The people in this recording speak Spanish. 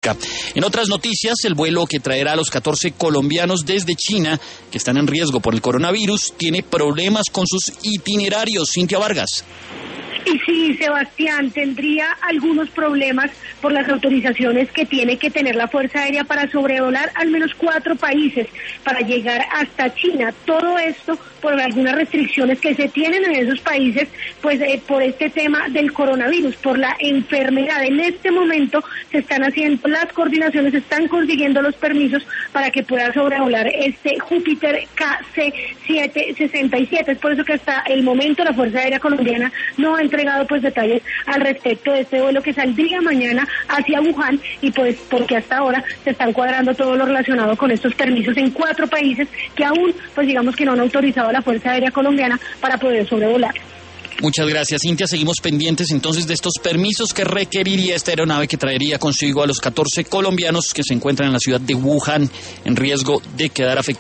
Aeronáutica. En otras noticias, el vuelo que traerá a los 14 colombianos desde China, que están en riesgo por el coronavirus, tiene problemas con sus itinerarios. Cintia Vargas. Y sí, Sebastián, tendría algunos problemas por las autorizaciones que tiene que tener la Fuerza Aérea para sobrevolar al menos 4 países para llegar hasta China. Todo esto por algunas restricciones que se tienen en esos países, pues por este tema del coronavirus, por la enfermedad. En este momento se están haciendo las coordinaciones, se están consiguiendo los permisos para que pueda sobrevolar este Júpiter KC-767. Es por eso que hasta el momento la Fuerza Aérea Colombiana no ha entregado pues detalles al respecto de este vuelo que saldría mañana hacia Wuhan, y pues porque hasta ahora se están cuadrando todo lo relacionado con estos permisos en 4 países que aún pues digamos que no han autorizado a la Fuerza Aérea Colombiana para poder sobrevolar. Muchas gracias, Cintia. Seguimos pendientes entonces de estos permisos que requeriría esta aeronave que traería consigo a los 14 colombianos que se encuentran en la ciudad de Wuhan en riesgo de quedar afectados.